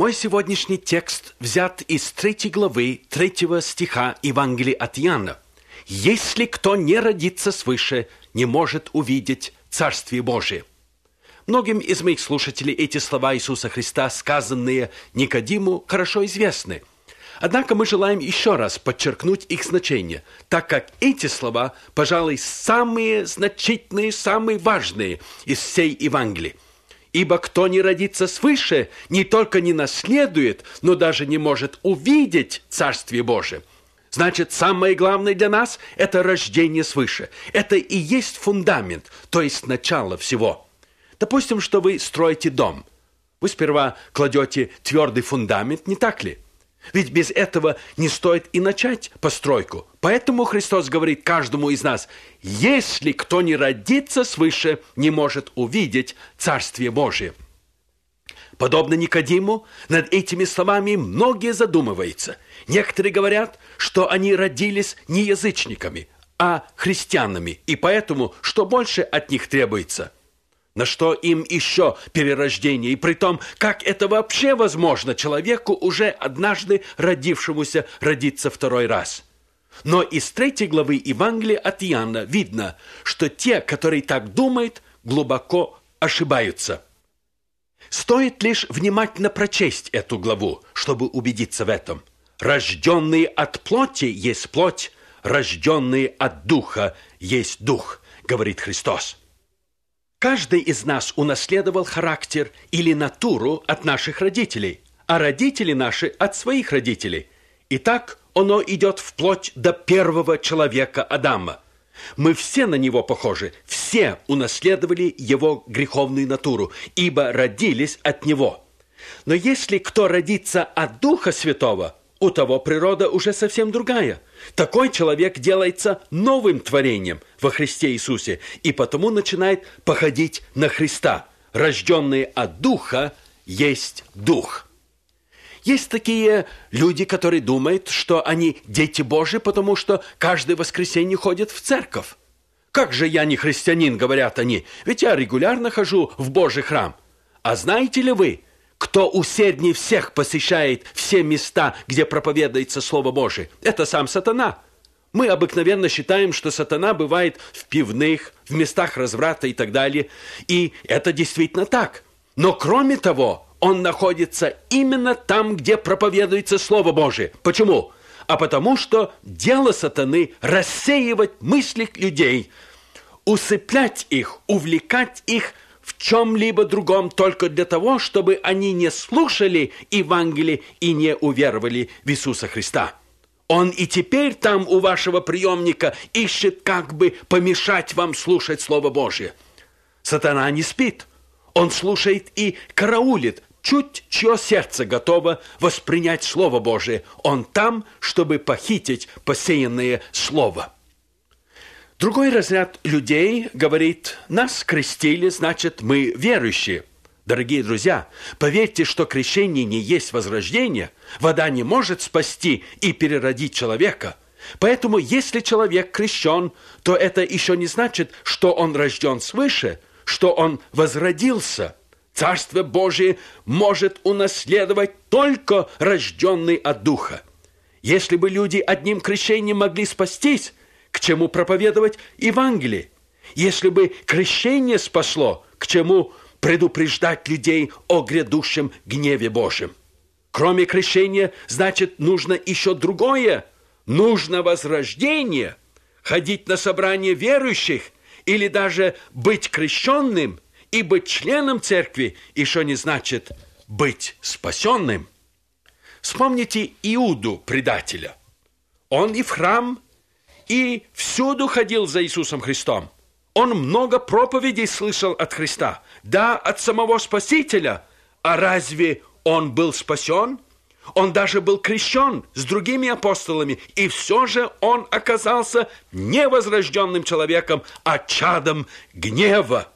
Мой сегодняшний текст взят из 3 главы 3 стиха Евангелия от Иоанна. «Если кто не родится свыше, не может увидеть Царствие Божие». Многим из моих слушателей эти слова Иисуса Христа, сказанные Никодиму, хорошо известны. Однако мы желаем еще раз подчеркнуть их значение, так как эти слова, пожалуй, самые значительные, самые важные из всей Евангелии. «Ибо кто не родится свыше, не только не наследует, но даже не может увидеть Царствие Божие». Значит, самое главное для нас – это рождение свыше. Это и есть фундамент, то есть начало всего. Допустим, что вы строите дом. Вы сперва кладете твердый фундамент, не так ли? Ведь без этого не стоит и начать постройку. Поэтому Христос говорит каждому из нас: «Если кто не родится свыше, не может увидеть Царствие Божие». Подобно Никодиму, над этими словами многие задумываются. Некоторые говорят, что они родились не язычниками, а христианами, и поэтому что больше от них требуется? На что им еще перерождение? И при том, как это вообще возможно человеку, уже однажды родившемуся, родиться второй раз? Но из 3 главы Евангелия от Иоанна видно, что те, которые так думают, глубоко ошибаются. Стоит лишь внимательно прочесть эту главу, чтобы убедиться в этом. «Рожденные от плоти есть плоть, рожденные от духа есть дух», говорит Христос. Каждый из нас унаследовал характер или натуру от наших родителей, а родители наши от своих родителей. И так оно идет вплоть до первого человека Адама. Мы все на него похожи, все унаследовали его греховную натуру, ибо родились от него. Но если кто родится от Духа Святого, у того природа уже совсем другая. Такой человек делается новым творением во Христе Иисусе и потому начинает походить на Христа. Рожденные от Духа есть Дух. Есть такие люди, которые думают, что они дети Божьи, потому что каждое воскресенье ходят в церковь. «Как же я не христианин?» — говорят они, «ведь я регулярно хожу в Божий храм». А знаете ли вы, кто усерднее всех посещает все места, где проповедуется Слово Божие? Это сам сатана. Мы обыкновенно считаем, что сатана бывает в пивных, в местах разврата и так далее. И это действительно так. Но кроме того, он находится именно там, где проповедуется Слово Божие. Почему? А потому что дело сатаны – рассеивать мысли людей, усыплять их, увлекать их в чем-либо другом только для того, чтобы они не слушали Евангелие и не уверовали в Иисуса Христа. Он и теперь там у вашего приемника ищет, как бы помешать вам слушать Слово Божие. Сатана не спит. Он слушает и караулит, чуть чье сердце готово воспринять Слово Божие. Он там, чтобы похитить посеянное Слово. Другой разряд людей говорит: нас крестили, значит, мы верующие. Дорогие друзья, поверьте, что крещение не есть возрождение. Вода не может спасти и переродить человека. Поэтому, если человек крещен, то это еще не значит, что он рожден свыше, что он возродился. Царство Божие может унаследовать только рожденный от Духа. Если бы люди одним крещением могли спастись, к чему проповедовать Евангелие? Если бы крещение спасло, к чему предупреждать людей о грядущем гневе Божьем? Кроме крещения, значит, нужно еще другое. Нужно возрождение, ходить на собрания верующих или даже быть крещенным и быть членом церкви еще не значит быть спасенным. Вспомните Иуду, предателя. Он и в храм, и всюду ходил за Иисусом Христом. Он много проповедей слышал от Христа. Да, от самого Спасителя. А разве он был спасен? Он даже был крещен с другими апостолами. И все же он оказался не возрожденным человеком, а чадом гнева.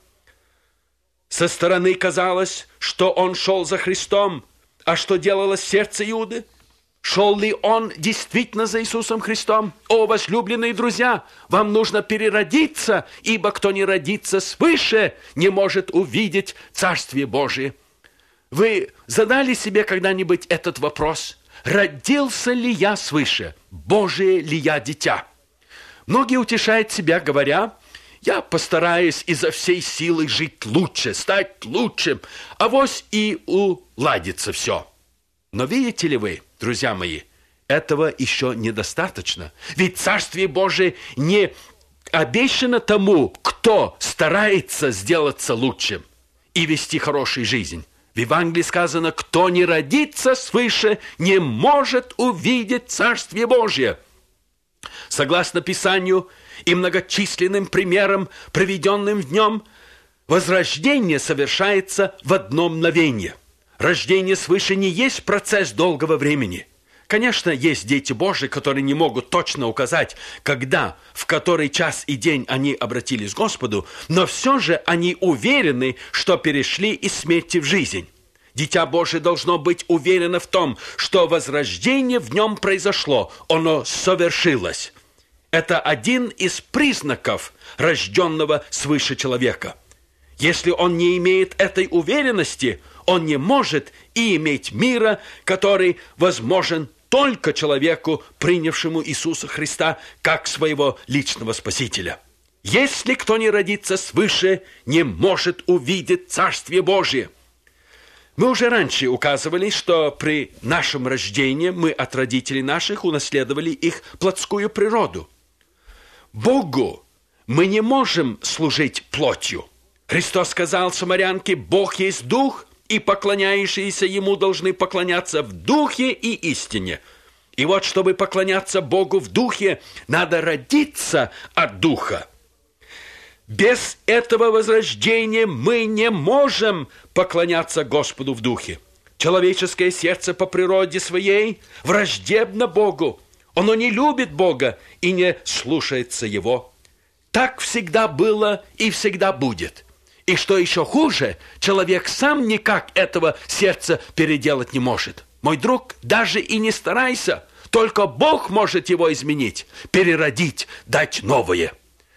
Со стороны казалось, что он шел за Христом. А что делалось в сердце Иуды? Шел ли он действительно за Иисусом Христом? О, возлюбленные друзья, вам нужно переродиться, ибо кто не родится свыше, не может увидеть Царствие Божие. Вы задали себе когда-нибудь этот вопрос? Родился ли я свыше? Божие ли я дитя? Многие утешают себя, говоря: я постараюсь изо всей силы жить лучше, стать лучшим, авось и уладится все. Но видите ли вы, друзья мои, этого еще недостаточно. Ведь Царствие Божие не обещано тому, кто старается сделаться лучшим и вести хорошую жизнь. В Евангелии сказано: кто не родится свыше, не может увидеть Царствие Божие. Согласно Писанию и многочисленным примерам, приведенным в нем, возрождение совершается в одно мгновение. Рождение свыше не есть процесс долгого времени. Конечно, есть дети Божьи, которые не могут точно указать, когда, в который час и день они обратились к Господу, но все же они уверены, что перешли из смерти в жизнь. Дитя Божие должно быть уверено в том, что возрождение в нем произошло, оно совершилось. Это один из признаков рожденного свыше человека. Если он не имеет этой уверенности, он не может и иметь мира, который возможен только человеку, принявшему Иисуса Христа как своего личного Спасителя. Если кто не родится свыше, не может увидеть Царствие Божие. Мы уже раньше указывали, что при нашем рождении мы от родителей наших унаследовали их плотскую природу. Богу мы не можем служить плотью. Христос сказал самарянке: Бог есть Дух, и поклоняющиеся Ему должны поклоняться в Духе и истине. И вот, чтобы поклоняться Богу в Духе, надо родиться от Духа. Без этого возрождения мы не можем поклоняться Господу в Духе. Человеческое сердце по природе своей враждебно Богу. Оно не любит Бога и не слушается Его. Так всегда было и всегда будет. И что еще хуже, человек сам никак этого сердца переделать не может. Мой друг, даже и не старайся, только Бог может его изменить, переродить, дать новое.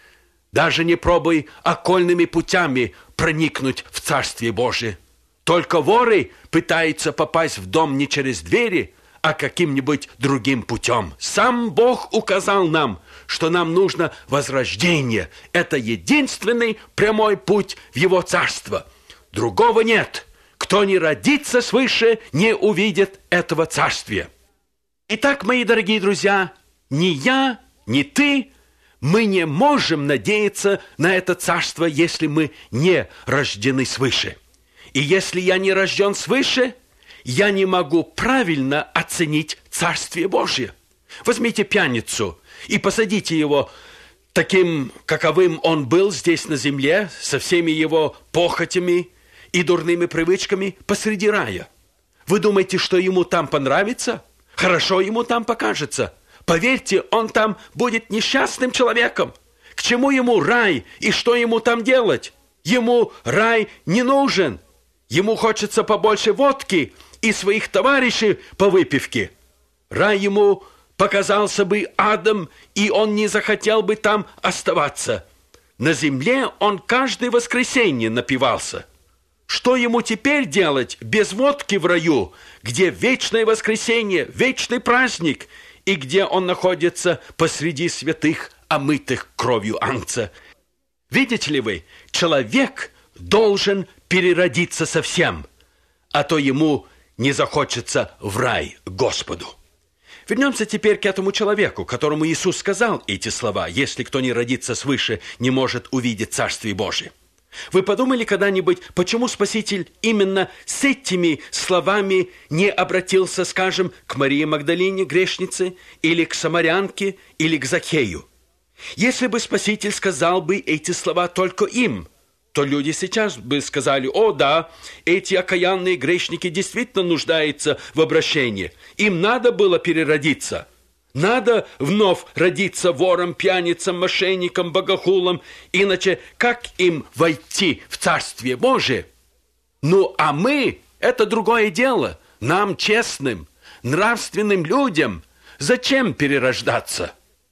Даже не пробуй окольными путями проникнуть в Царствие Божие. Только воры пытаются попасть в дом не через двери, а каким-нибудь другим путем. Сам Бог указал нам, что нам нужно возрождение. Это единственный прямой путь в Его Царство. Другого нет. Кто не родится свыше, не увидит этого Царствия. Итак, мои дорогие друзья, ни я, ни ты, мы не можем надеяться на это Царство, если мы не рождены свыше. И если я не рожден свыше, я не могу правильно оценить Царствие Божье. Возьмите пьяницу и посадите его таким, каковым он был здесь на земле, со всеми его похотями и дурными привычками посреди рая. Вы думаете, что ему там понравится? Хорошо ему там покажется. Поверьте, он там будет несчастным человеком. К чему ему рай и что ему там делать? Ему рай не нужен. Ему хочется побольше водки и своих товарищей по выпивке. Рай ему показался бы адом, и он не захотел бы там оставаться. На земле он каждое воскресенье напивался. Что ему теперь делать без водки в раю, где вечное воскресенье, вечный праздник, и где он находится посреди святых, омытых кровью Агнца? Видите ли вы, человек должен переродиться совсем, а то ему не захочется в рай Господу. Вернемся теперь к этому человеку, которому Иисус сказал эти слова: «Если кто не родится свыше, не может увидеть Царствие Божие». Вы подумали когда-нибудь, почему Спаситель именно с этими словами не обратился, скажем, к Марии Магдалине, грешнице, или к самарянке, или к Захею? Если бы Спаситель сказал бы эти слова только им, то люди сейчас бы сказали: «О да, эти окаянные грешники действительно нуждаются в обращении. Им надо было переродиться. Надо вновь родиться вором, пьяницам, мошенникам, богохулам. Иначе как им войти в Царствие Божие?» Ну, а мы – это другое дело. Нам, честным, нравственным людям, зачем перерождаться?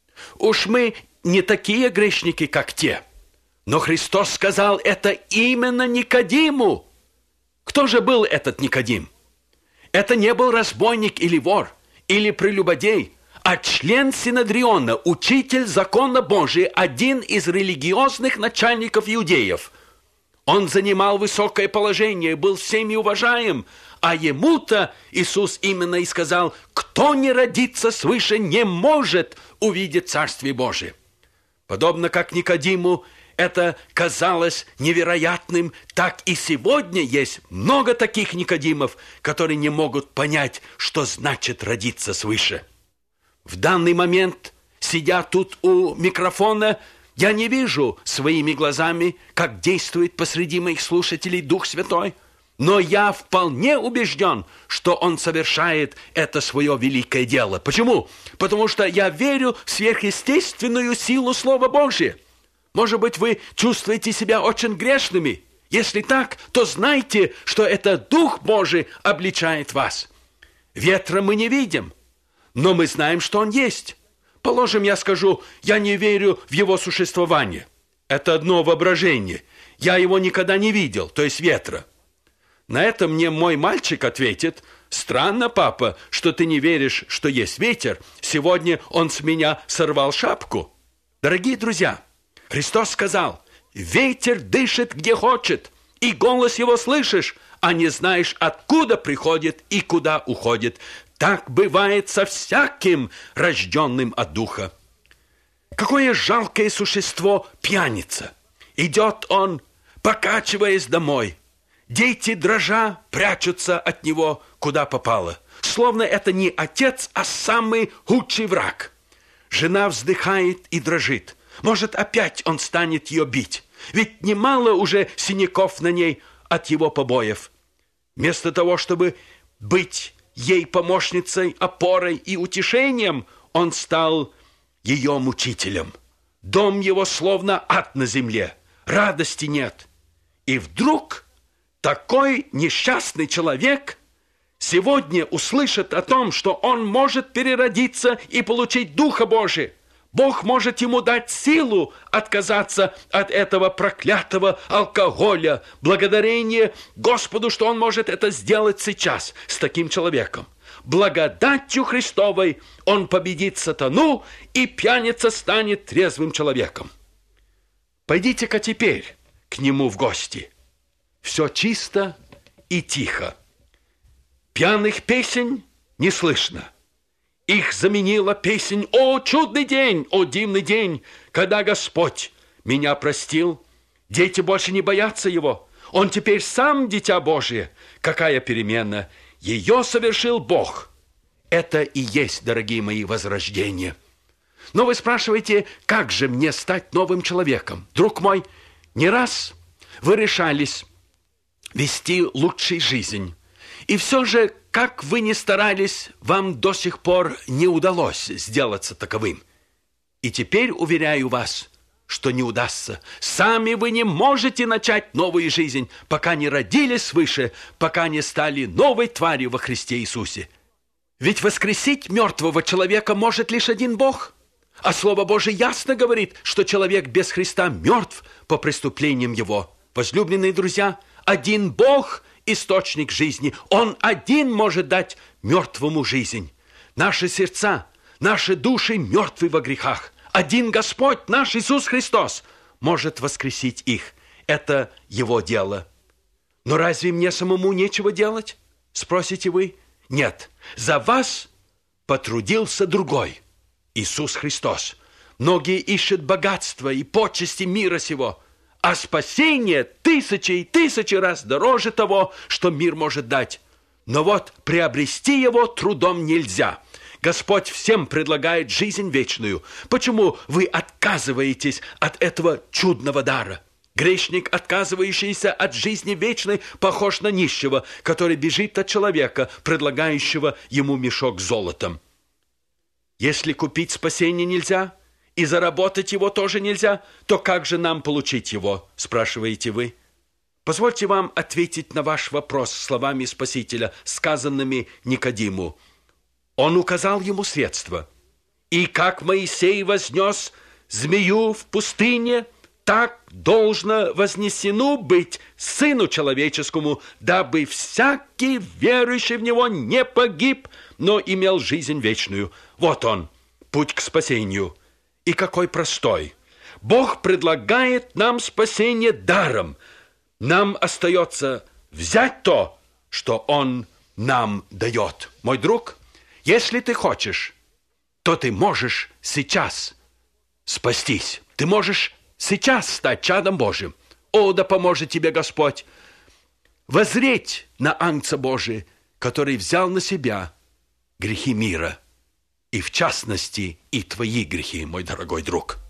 Уж мы не такие грешники, как те. Но Христос сказал это именно Никодиму. Кто же был этот Никодим? Это не был разбойник или вор, или прелюбодей, а член Синедриона, учитель закона Божия, один из религиозных начальников иудеев. Он занимал высокое положение, был всеми уважаем, а ему-то Иисус именно и сказал: кто не родится свыше, не может увидеть Царствие Божие. Подобно как Никодиму это казалось невероятным, так и сегодня есть много таких Никодимов, которые не могут понять, что значит родиться свыше. В данный момент, сидя тут у микрофона, я не вижу своими глазами, как действует посреди моих слушателей Дух Святой, но я вполне убежден, что Он совершает это свое великое дело. Почему? Потому что я верю в сверхъестественную силу Слова Божия. Может быть, вы чувствуете себя очень грешными. Если так, то знайте, что это Дух Божий обличает вас. Ветра мы не видим, но мы знаем, что он есть. Положим, я скажу: я не верю в его существование. Это одно воображение. Я его никогда не видел, то есть ветра. На это мне мой мальчик ответит: странно, папа, что ты не веришь, что есть ветер. Сегодня он с меня сорвал шапку. Дорогие друзья, Христос сказал: ветер дышит где хочет, и голос его слышишь, а не знаешь, откуда приходит и куда уходит. Так бывает со всяким, рожденным от Духа. Какое жалкое существо пьяница! Идет он, покачиваясь домой. Дети, дрожа, прячутся от него, куда попало. Словно это не отец, а самый худший враг. Жена вздыхает и дрожит. Может, опять он станет ее бить. Ведь немало уже синяков на ней от его побоев. Вместо того, чтобы быть ей помощницей, опорой и утешением, он стал ее мучителем. Дом его словно ад на земле. Радости нет. И вдруг такой несчастный человек сегодня услышит о том, что он может переродиться и получить Духа Божия. Бог может ему дать силу отказаться от этого проклятого алкоголя. Благодарение Господу, что он может это сделать сейчас с таким человеком. Благодатью Христовой он победит сатану, и пьяница станет трезвым человеком. Пойдите-ка теперь к нему в гости. Все чисто и тихо. Пьяных песен не слышно. Их заменила песнь: «О, чудный день, о, дивный день, когда Господь меня простил». Дети больше не боятся Его. Он теперь сам дитя Божие. Какая перемена! Ее совершил Бог. Это и есть, дорогие мои, возрождение. Но вы спрашиваете: как же мне стать новым человеком? Друг мой, не раз вы решались вести лучшую жизнь. И все же, как вы ни старались, вам до сих пор не удалось сделаться таковым. И теперь уверяю вас, что не удастся. Сами вы не можете начать новую жизнь, пока не родились свыше, пока не стали новой тварью во Христе Иисусе. Ведь воскресить мертвого человека может лишь один Бог. А Слово Божие ясно говорит, что человек без Христа мертв по преступлениям его. Возлюбленные друзья, один Бог – источник жизни. Он один может дать мертвому жизнь. Наши сердца, наши души мертвы во грехах. Один Господь, наш Иисус Христос, может воскресить их. Это Его дело. Но разве мне самому нечего делать? Спросите вы. Нет, за вас потрудился другой, Иисус Христос. Многие ищут богатства и почести мира сего, а спасение тысячи и тысячи раз дороже того, что мир может дать. Но вот приобрести его трудом нельзя. Господь всем предлагает жизнь вечную. Почему вы отказываетесь от этого чудного дара? Грешник, отказывающийся от жизни вечной, похож на нищего, который бежит от человека, предлагающего ему мешок с золотом. Если купить спасение нельзя, и заработать его тоже нельзя, то как же нам получить его, спрашиваете вы? Позвольте вам ответить на ваш вопрос словами Спасителя, сказанными Никодиму. Он указал ему средства. «И как Моисей вознес змею в пустыне, так должно вознесено быть Сыну Человеческому, дабы всякий верующий в Него не погиб, но имел жизнь вечную. Вот он, путь к спасению. И какой простой! Бог предлагает нам спасение даром. Нам остается взять то, что Он нам дает. Мой друг, если ты хочешь, то ты можешь сейчас спастись. Ты можешь сейчас стать чадом Божьим. О, да поможет тебе Господь воззреть на Агнца Божия, который взял на себя грехи мира, и в частности и твои грехи, мой дорогой друг.